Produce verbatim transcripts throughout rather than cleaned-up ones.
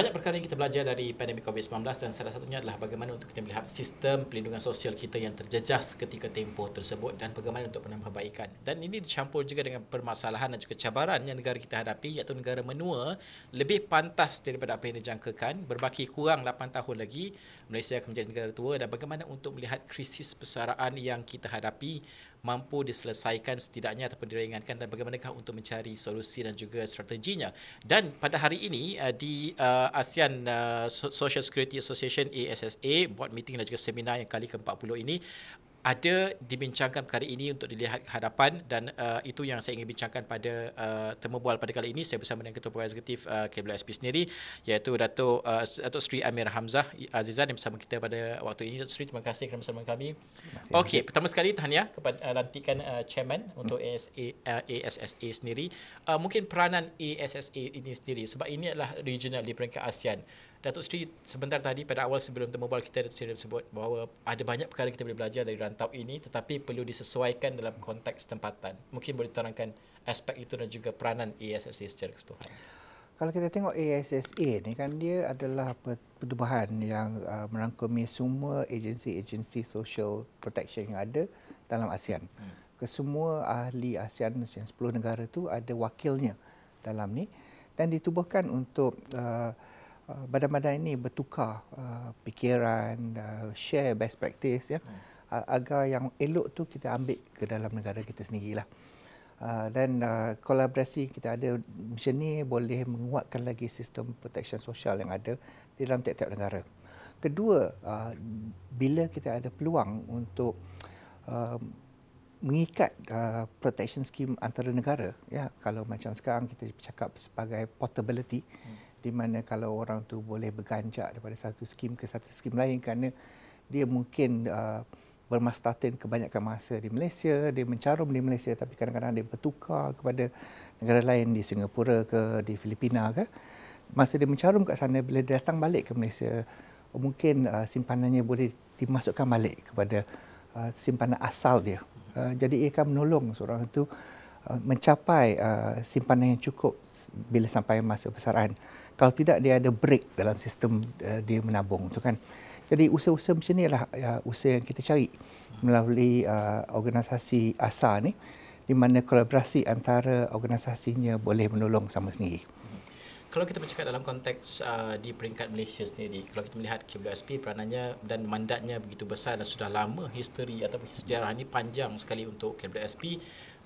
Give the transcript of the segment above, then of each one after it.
banyak perkara yang kita belajar dari pandemik covid sembilan belas dan salah satunya adalah bagaimana untuk kita melihat sistem pelindungan sosial kita yang terjejas ketika tempoh tersebut dan bagaimana untuk penambahbaikan. Dan ini dicampur juga dengan permasalahan dan juga cabaran yang negara kita hadapi, iaitu negara menua lebih pantas daripada apa yang dijangkakan. Berbaki kurang lapan tahun lagi Malaysia akan menjadi negara tua, dan bagaimana untuk melihat krisis persaraan yang kita hadapi mampu diselesaikan setidaknya ataupun diringankan, dan bagaimanakah untuk mencari solusi dan juga strateginya. Dan pada hari ini di ASEAN Social Security Association A S S A board meeting dan juga seminar yang kali ke empat puluh ini ada dibincangkan perkara ini untuk dilihat ke hadapan, dan uh, itu yang saya ingin bincangkan pada uh, temu bual pada kali ini. Saya bersama dengan Ketua Pegawai Eksekutif uh, K W S P sendiri, iaitu Dato' uh, Datuk Seri Amir Hamzah Azizan yang bersama kita pada waktu ini. Datuk Seri, terima kasih kerana bersama kami. Okey, pertama sekali tahniah kepada uh, lantikan uh, chairman untuk A S A, uh, A S S A sendiri. Uh, mungkin peranan A S S A ini sendiri, sebab ini adalah regional di peringkat ASEAN. Datuk Seri, sebentar tadi pada awal sebelum temu bual kita, Datuk Seri sebut bahawa ada banyak perkara kita boleh belajar dari rantau ini, tetapi perlu disesuaikan dalam konteks tempatan. Mungkin boleh terangkan aspek itu dan juga peranan A S S A secara keseluruhan. Kalau kita tengok A S S A ni kan, dia adalah pertubuhan yang uh, merangkumi semua agensi-agensi social protection yang ada dalam ASEAN. Hmm. Kesemua ahli ASEAN yang sepuluh negara tu ada wakilnya dalam ni, dan ditubuhkan untuk uh, Uh, badan-badan ini bertukar uh, fikiran, uh, share best practice, ya, hmm. uh, agar yang elok tu kita ambil ke dalam negara kita sendirilah. Uh, dan uh, kolaborasi kita ada macam ni boleh menguatkan lagi sistem protection sosial yang ada di dalam tiap-tiap negara. Kedua, uh, bila kita ada peluang untuk uh, mengikat uh, protection scheme antara negara, ya, kalau macam sekarang kita bercakap sebagai portability, hmm. di mana kalau orang tu boleh berganjak daripada satu skim ke satu skim lain, kerana dia mungkin uh, bermastatin kebanyakan masa di Malaysia, dia mencarum di Malaysia, tapi kadang-kadang dia bertukar kepada negara lain di Singapura ke, di Filipina ke. Masa dia mencarum kat sana, bila dia datang balik ke Malaysia, mungkin uh, simpanannya boleh dimasukkan balik kepada uh, simpanan asal dia. Uh, jadi ia akan menolong seorang itu uh, mencapai uh, simpanan yang cukup bila sampai masa persaraan. Kalau tidak, dia ada break dalam sistem uh, dia menabung tu kan. Jadi usaha-usaha macam ni adalah uh, usaha yang kita cari melalui uh, organisasi A S A ni, di mana kolaborasi antara organisasinya boleh menolong sama sendiri. Kalau kita bercakap dalam konteks uh, di peringkat Malaysia sendiri, kalau kita melihat K W S P, peranannya dan mandatnya begitu besar dan sudah lama, history ataupun sejarah ini panjang sekali untuk K W S P.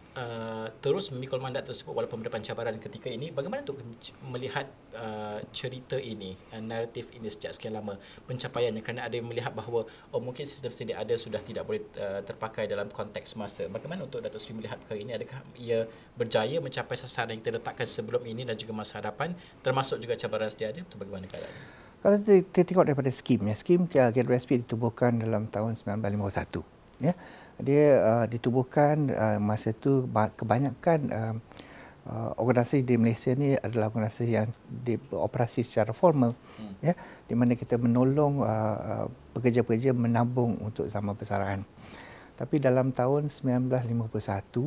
Uh, terus memikul mandat tersebut walaupun mendapat cabaran ketika ini. Bagaimana untuk melihat uh, cerita ini, uh, naratif ini sejak sekian lama, pencapaiannya, kerana ada yang melihat bahawa oh, mungkin sistem sedia ada sudah tidak boleh uh, terpakai dalam konteks masa. Bagaimana untuk Datuk Seri melihat perkara ini? Adakah ia berjaya mencapai sasaran yang kita letakkan sebelum ini dan juga masa hadapan, termasuk juga cabaran sedia ada? Itu bagaimana keadaannya? Kalau kita tengok daripada skim, ya, skim K W S P ditubuhkan dalam tahun sembilan belas lima puluh satu. Ya. Dia uh, ditubuhkan uh, masa itu kebanyakan uh, uh, organisasi di Malaysia ni adalah organisasi yang beroperasi secara formal, hmm. ya, di mana kita menolong uh, uh, pekerja-pekerja menabung untuk zaman persaraan. Tapi dalam tahun sembilan belas lima puluh satu,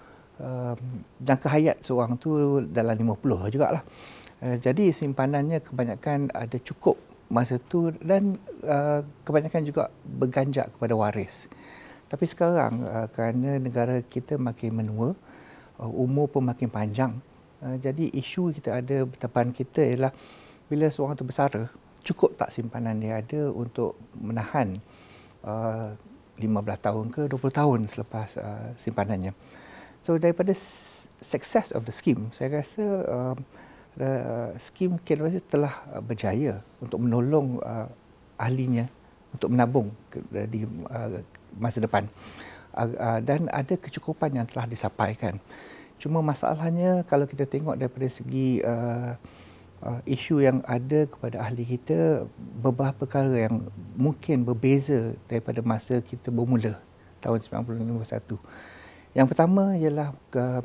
uh, jangka hayat seorang tu dalam lima puluh jugalah. Uh, jadi simpanannya kebanyakan ada cukup masa tu, dan uh, kebanyakan juga berganjak kepada waris. Tapi sekarang uh, kerana negara kita makin menua, uh, umur pun makin panjang, uh, jadi isu kita ada depan kita ialah bila seorang itu bersara, cukup tak simpanan dia ada untuk menahan uh, lima belas tahun ke dua puluh tahun selepas uh, simpanannya. So daripada success of the scheme, saya rasa uh, uh, skim K W S P telah uh, berjaya untuk menolong uh, ahlinya untuk menabung ke, di uh, masa depan, uh, dan ada kecukupan yang telah disampaikan. Cuma masalahnya kalau kita tengok daripada segi uh, uh, isu yang ada kepada ahli kita, beberapa perkara yang mungkin berbeza daripada masa kita bermula tahun sembilan puluh lima satu. Yang pertama ialah uh,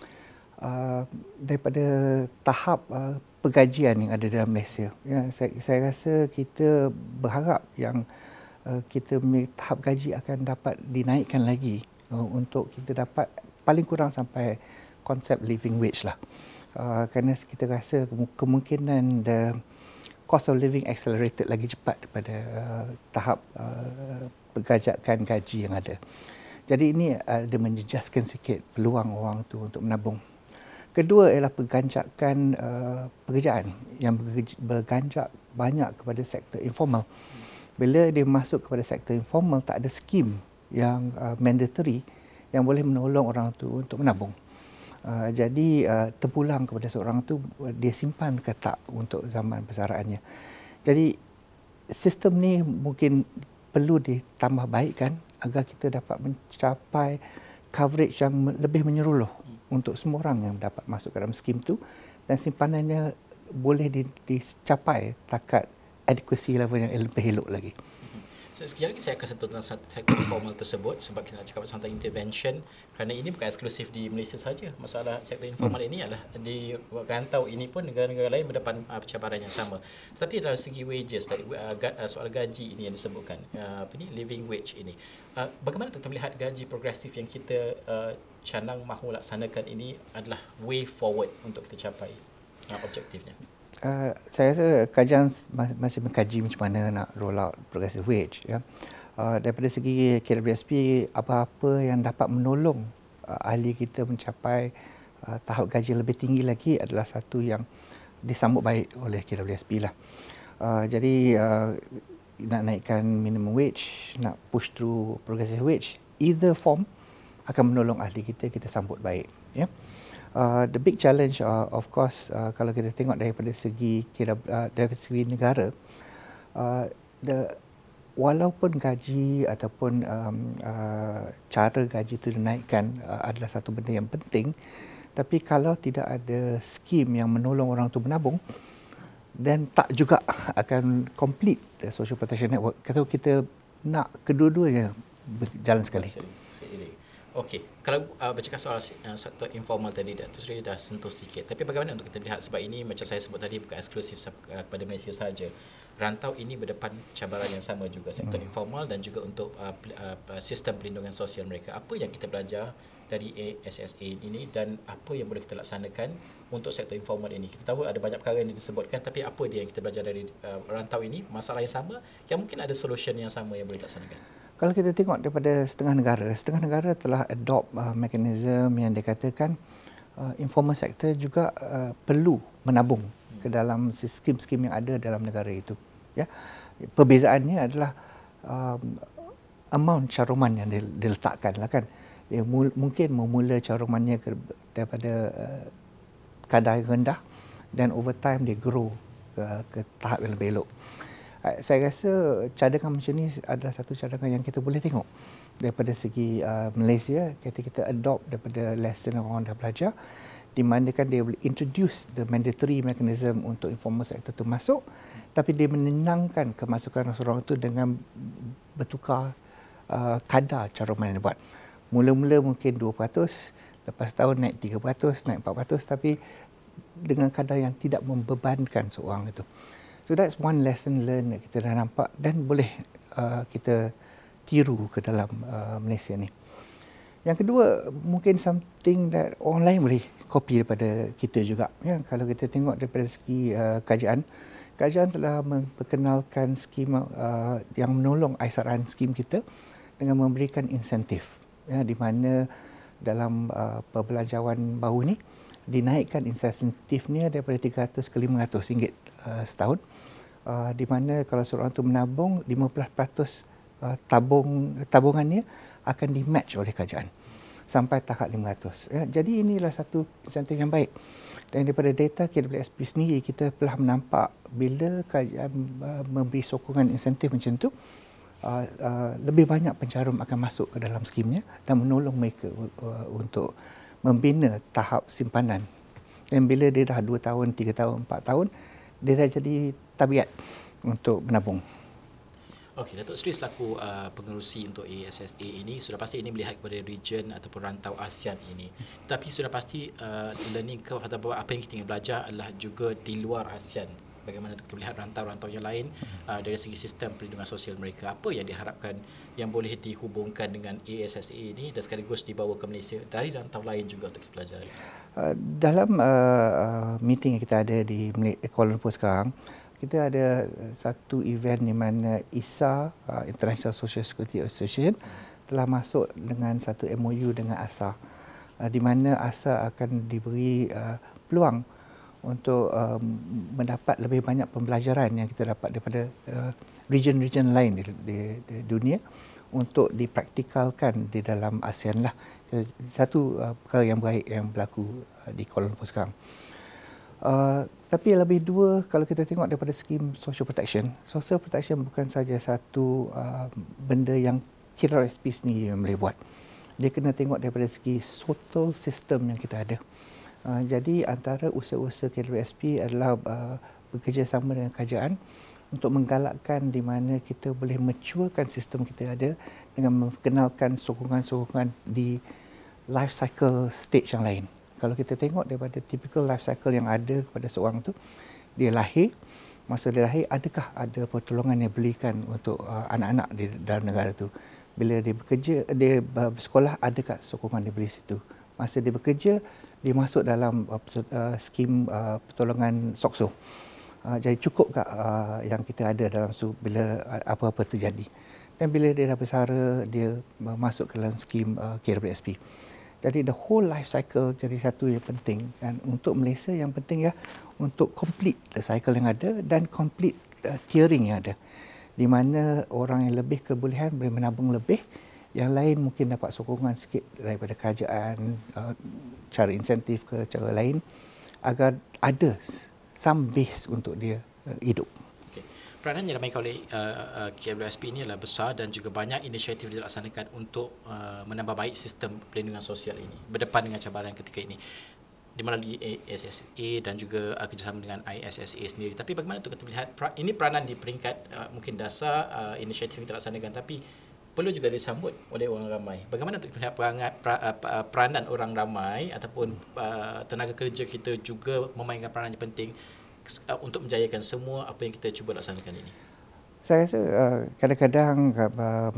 uh, daripada tahap uh, penggajian yang ada dalam Malaysia. Ya, saya, saya rasa kita berharap yang Uh, kita tahap gaji akan dapat dinaikkan lagi uh, untuk kita dapat paling kurang sampai konsep living wage lah. Uh, kerana kita rasa kemungkinan the cost of living accelerated lagi cepat daripada uh, tahap uh, pergajakan gaji yang ada. Jadi ini ada menjejaskan sikit peluang orang tu untuk menabung. Kedua ialah perganjakan uh, pekerjaan yang berganjak banyak kepada sektor informal. Bila dia masuk kepada sektor informal, tak ada skim yang uh, mandatory yang boleh menolong orang tu untuk menabung. Uh, jadi uh, terpulang kepada seorang tu dia simpan ke tak untuk zaman persaraannya. Jadi sistem ni mungkin perlu ditambah baikkan agar kita dapat mencapai coverage yang lebih menyeluruh untuk semua orang yang dapat masuk ke dalam skim tu dan simpanannya boleh dicapai takat adequacy level yang lebih elok lagi. Sekejap lagi saya akan sentuh tentang sektor informal tersebut sebab kita nak cakap tentang intervention kerana ini bukan eksklusif di Malaysia saja. Masalah sektor informal hmm. ini adalah di rantau ini pun negara-negara lain berdepan uh, cabaran yang sama. Tapi dalam segi wages tadi uh, soal gaji ini yang disebutkan uh, apa ni living wage ini. Uh, bagaimana kita melihat gaji progresif yang kita uh, canang mahu laksanakan ini adalah way forward untuk kita capai uh, objektifnya? Uh, saya rasa kajian masih mengkaji macam mana nak roll out progressive wage. Ya. Uh, daripada segi K W S P, apa-apa yang dapat menolong uh, ahli kita mencapai uh, tahap gaji lebih tinggi lagi adalah satu yang disambut baik oleh K W S P lah. Uh, jadi uh, nak naikkan minimum wage, nak push through progressive wage, either form akan menolong ahli kita, kita sambut baik. Ya. Uh, the big challenge uh, of course uh, kalau kita tengok daripada segi kira uh, dari segi negara uh, the walaupun gaji ataupun um, uh, cara gaji itu dinaikkan uh, adalah satu benda yang penting, tapi kalau tidak ada skim yang menolong orang itu menabung dan tak juga akan complete the social protection network. Kalau kita nak kedua-duanya berjalan sekali. Okey, kalau uh, bercakap soal uh, sektor informal tadi, Datuk Seri dah sentuh sedikit. Tapi bagaimana untuk kita lihat, sebab ini macam saya sebut tadi bukan eksklusif uh, pada Malaysia saja. Rantau ini berdepan cabaran yang sama juga, sektor hmm. informal dan juga untuk uh, uh, sistem perlindungan sosial mereka. Apa yang kita belajar dari A S S A ini dan apa yang boleh kita laksanakan untuk sektor informal ini? Kita tahu ada banyak perkara yang disebutkan, tapi apa dia yang kita belajar dari uh, rantau ini, masalah yang sama yang mungkin ada solution yang sama yang boleh dilaksanakan? Kalau kita tengok daripada setengah negara, setengah negara telah adopt uh, mekanisme yang dikatakan uh, informal sector juga uh, perlu menabung hmm. ke dalam skim-skim yang ada dalam negara itu. Ya, perbezaannya adalah um, amount caruman yang diletakkan lah kan. Dia mul- mungkin memula carumannya ke, daripada uh, kadar yang rendah dan over time dia grow uh, ke tahap yang lebih elok. Saya rasa cadangan macam ni adalah satu cadangan yang kita boleh tengok daripada segi uh, Malaysia. Kita kita adopt daripada lesson yang orang dah belajar, di mana kan dia boleh introduce the mandatory mechanism untuk informal sector tu masuk, tapi dia menenangkan kemasukan orang tu dengan bertukar uh, kadar caruman yang dia buat. Mula-mula mungkin dua peratus, lepas tahun naik tiga peratus, naik empat peratus, tapi dengan kadar yang tidak membebankan seorang itu. So that's one lesson learned yang kita dah nampak dan boleh uh, kita tiru ke dalam uh, Malaysia ni. Yang kedua, mungkin something that orang lain boleh copy daripada kita juga. Ya, kalau kita tengok daripada segi uh, kajian, kajian telah memperkenalkan skim uh, yang menolong aisaran skim kita dengan memberikan insentif. Ya, di mana dalam uh, perbelanjawan baru ni dinaikkan insentifnya daripada tiga ratus ke lima ratus ringgit uh, setahun, uh, di mana kalau seorang itu menabung, lima belas peratus uh, tabung tabungannya akan di-match oleh kerajaan sampai tahap lima ratus. Ya, jadi inilah satu insentif yang baik. Dan daripada data K W S P sendiri, kita telah menampak bila kerajaan uh, memberi sokongan insentif macam tu, uh, uh, lebih banyak pencarum akan masuk ke dalam skimnya dan menolong mereka uh, untuk membina tahap simpanan. Dan bila dia dah dua tahun, tiga tahun, empat tahun, dia dah jadi tabiat untuk menabung. Okey, Datuk Seri selaku uh, pengerusi untuk A S S A ini, sudah pasti ini melihat kepada region ataupun rantau ASEAN ini. Tapi sudah pasti uh, learning curve atau apa yang kita ingin belajar adalah juga di luar ASEAN. Bagaimana kita melihat rantau-rantau yang lain uh, dari segi sistem perlindungan sosial mereka. Apa yang diharapkan yang boleh dihubungkan dengan A S S A ini dan sekaligus dibawa ke Malaysia dari rantau lain juga untuk kita pelajari? Uh, dalam uh, uh, meeting yang kita ada di Kuala Lumpur sekarang, kita ada satu event di mana I S A, uh, International Social Security Association, telah masuk dengan satu M O U dengan A S A, uh, di mana A S A akan diberi uh, peluang untuk uh, mendapat lebih banyak pembelajaran yang kita dapat daripada uh, region-region lain di, di, di dunia untuk dipraktikalkan di dalam ASEAN lah. Satu uh, perkara yang baik yang berlaku uh, di Kuala Lumpur sekarang. Uh, tapi lebih dua, kalau kita tengok daripada skim social protection, social protection bukan saja satu uh, benda yang K R S P sendiri yang boleh buat. Dia kena tengok daripada segi total system yang kita ada. Uh, jadi antara usaha-usaha K R S P adalah uh, bekerjasama dengan kerajaan untuk menggalakkan di mana kita boleh maturkan sistem kita ada dengan mengenalkan sokongan-sokongan di life cycle stage yang lain. Kalau kita tengok daripada typical life cycle yang ada kepada seorang tu, dia lahir, masa dia lahir, adakah ada pertolongan yang berikan untuk uh, anak-anak di dalam negara tu? Bila dia bekerja, dia bersekolah, adakah sokongan diberi situ? Masa dia bekerja, dia masuk dalam uh, uh, skim uh, pertolongan SOCSO. Uh, jadi cukup tak uh, yang kita ada dalam su bila apa-apa terjadi. Dan bila dia dah bersara, dia uh, masuk ke dalam skim uh, K R S P. Jadi the whole life cycle jadi satu yang penting. Dan untuk Malaysia yang penting ya untuk complete the cycle yang ada dan complete uh, tiering yang ada. Di mana orang yang lebih kebolehan boleh menabung lebih, yang lain mungkin dapat sokongan sikit daripada kerajaan, uh, cara insentif ke cara lain agar ada some base untuk dia uh, hidup. Okay. Peranan yang dimainkan oleh uh, uh, K W S P ini adalah besar dan juga banyak inisiatif dilaksanakan untuk uh, menambah baik sistem perlindungan sosial ini berdepan dengan cabaran ketika ini melalui A S S A dan juga uh, kerjasama dengan I S S A sendiri. Tapi bagaimana untuk kita melihat pra, ini peranan di peringkat uh, mungkin dasar uh, inisiatif yang kita laksanakan, tapi perlu juga disambut oleh orang ramai. Bagaimana untuk melihat perangat, pra, uh, peranan orang ramai ataupun uh, tenaga kerja kita juga memainkan peranan yang penting uh, untuk menjayakan semua apa yang kita cuba laksanakan ini? Saya rasa uh, kadang-kadang uh,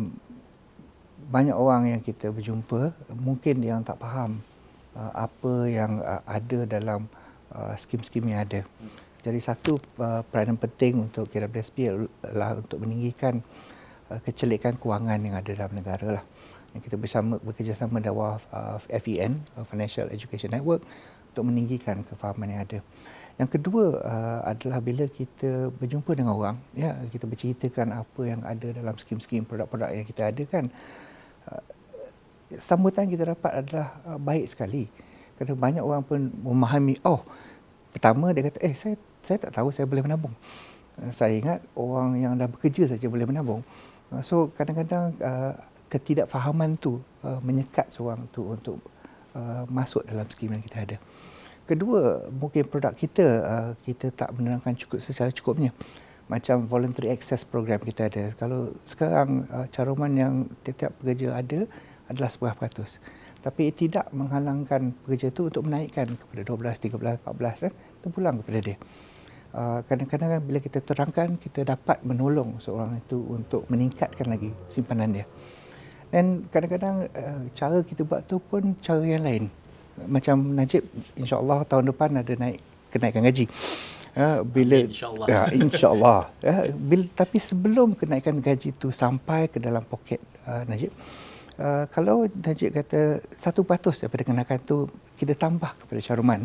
banyak orang yang kita berjumpa mungkin yang tak faham uh, apa yang uh, ada dalam uh, skim-skim yang ada. Jadi satu uh, peranan penting untuk K W S P adalah untuk meninggikan kecelikan kewangan yang ada dalam negara lah. Yang kita bersama bekerjasama dengan uh, F E N, uh, Financial Education Network, untuk meninggikan kefahaman yang ada. Yang kedua uh, adalah bila kita berjumpa dengan orang, ya, kita berceritakan apa yang ada dalam skim-skim produk-produk yang kita ada kan, uh, sambutan kita dapat adalah uh, baik sekali. Kerana banyak orang pun memahami, oh, pertama dia kata, eh saya saya tak tahu saya boleh menabung. Uh, saya ingat orang yang dah bekerja saja boleh menabung. So kadang-kadang uh, ketidakfahaman tu uh, menyekat seorang tu untuk uh, masuk dalam skim yang kita ada. Kedua, mungkin produk kita uh, kita tak menerangkan cukup secara cukupnya. Macam voluntary access program kita ada. Kalau sekarang uh, caruman yang tiap-tiap pekerja ada adalah sebelas peratus. Tapi tidak menghalangkan pekerja tu untuk menaikkan kepada dua belas, tiga belas, empat belas eh, terpulang kepada dia. Uh, kadang-kadang bila kita terangkan, kita dapat menolong seorang itu untuk meningkatkan lagi simpanan dia. Dan kadang-kadang uh, cara kita buat tu pun cara yang lain. Macam Najib, insya-Allah tahun depan ada naik kenaikan gaji. Uh, bila insya-Allah. Uh, insya-Allah. Uh, bila, tapi sebelum kenaikan gaji tu sampai ke dalam poket uh, Najib, uh, kalau Najib kata satu peratus daripada kenaikan tu kita tambah kepada caruman,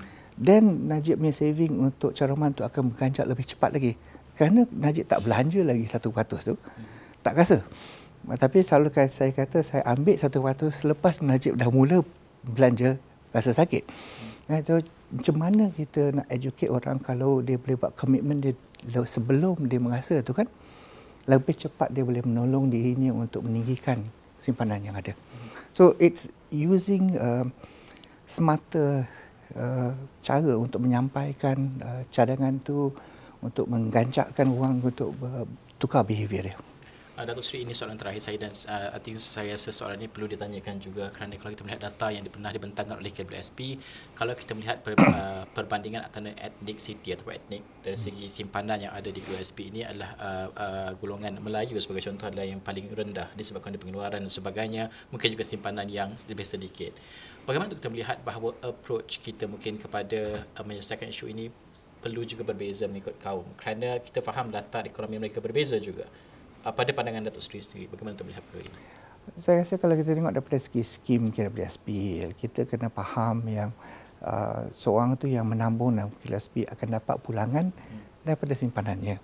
dan Najib punya saving untuk caruman tu akan berganjak lebih cepat lagi. Kerana Najib tak belanja lagi satu peratus tu, tak rasa. Tapi selalu saya kata, saya ambil satu peratus selepas Najib dah mula belanja, rasa sakit. So, macam mana kita nak educate orang kalau dia boleh buat komitmen dia sebelum dia merasa tu kan, lebih cepat dia boleh menolong dirinya untuk meninggikan simpanan yang ada. So, it's using uh, smarter Uh, cara untuk menyampaikan uh, cadangan tu untuk mengganjakkan orang untuk uh, tukar behaviour dia. Uh, Datuk Seri, ini soalan terakhir saya dan uh, I think saya rasa soalan ini perlu ditanyakan juga kerana kalau kita melihat data yang pernah dibentangkan oleh K W S P, kalau kita melihat per, uh, perbandingan antara ethnicity atau etnik dari segi simpanan yang ada di K W S P ini adalah uh, uh, golongan Melayu sebagai contoh adalah yang paling rendah disebabkan ada pengeluaran dan sebagainya, mungkin juga simpanan yang lebih sedikit. Bagaimana kita melihat bahawa approach kita mungkin kepada uh, menyelesaikan isu ini perlu juga berbeza mengikut kaum kerana kita faham latar ekonomi mereka berbeza juga. Uh, pada pandangan Datuk Seri sendiri, bagaimana untuk melihat perkara ini? Saya rasa kalau kita tengok daripada segi skim K W S P, kita kena faham yang uh, seorang tu yang menabung dalam K W S P akan dapat pulangan hmm. daripada simpanannya.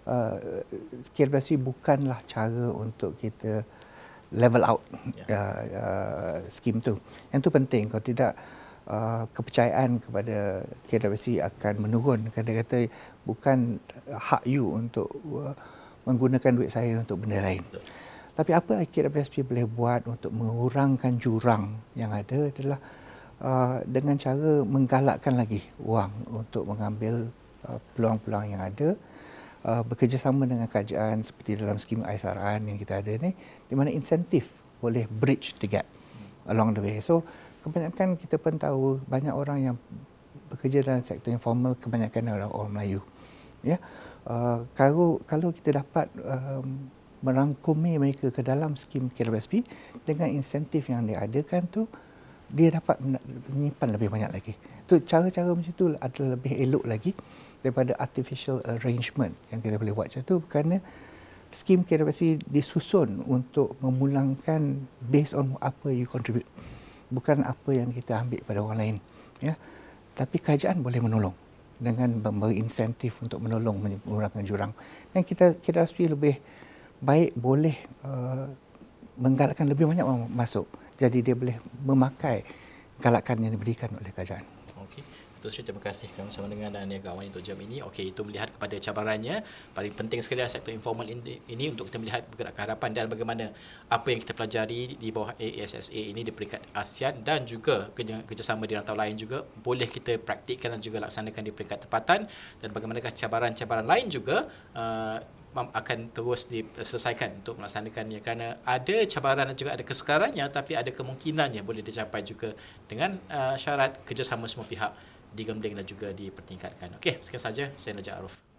Uh, K W S P bukanlah cara untuk kita level out ya. uh, uh, skim tu. Yang tu penting. Kalau tidak, uh, kepercayaan kepada K W S P akan menurun. Dia kata bukan hak you untuk uh, menggunakan duit saya untuk benda lain. Betul. Tapi apa K W S P boleh buat untuk mengurangkan jurang yang ada adalah uh, dengan cara menggalakkan lagi wang untuk mengambil uh, peluang-peluang yang ada, uh, bekerjasama dengan kerajaan seperti dalam skim aisaran yang kita ada ni, di mana insentif boleh bridge the gap along the way. So kebanyakan kita pun tahu banyak orang yang bekerja dalam sektor informal, kebanyakan orang orang Melayu. Ya, uh, kalau kalau kita dapat um, merangkumi mereka ke dalam skim K W S P dengan insentif yang dia adakan tu, dia dapat menyimpan lebih banyak lagi. Tu cara-cara macam tu adalah lebih elok lagi daripada artificial arrangement yang kita boleh buat macam tu, kerana skim K W S P disusun untuk memulangkan based on apa you contribute, bukan apa yang kita ambil pada orang lain. Ya, tapi kerajaan boleh menolong dengan memberi insentif untuk menolong mengurangkan jurang. Dan kita K W S P lebih baik boleh uh, menggalakkan lebih banyak orang masuk. Jadi dia boleh memakai galakan yang diberikan oleh kerajaan. Okey. Datuk Seri, terima kasih kerana bersama dengan Niaga Awani untuk jam ini. Okey, itu melihat kepada cabarannya. Paling penting sekali adalah sektor informal ini, ini untuk kita melihat pergerakan harapan dan bagaimana apa yang kita pelajari di bawah A S S A ini di peringkat ASEAN dan juga kerja, kerjasama di rantau lain juga boleh kita praktikkan dan juga laksanakan di peringkat tempatan, dan bagaimanakah cabaran-cabaran lain juga uh, akan terus diselesaikan untuk melaksanakannya, kerana ada cabaran dan juga ada kesukarannya, tapi ada kemungkinannya boleh dicapai juga dengan uh, syarat kerjasama semua pihak digembling dan juga dipertingkatkan. Okey, sekian saja. Saya Najib Arif.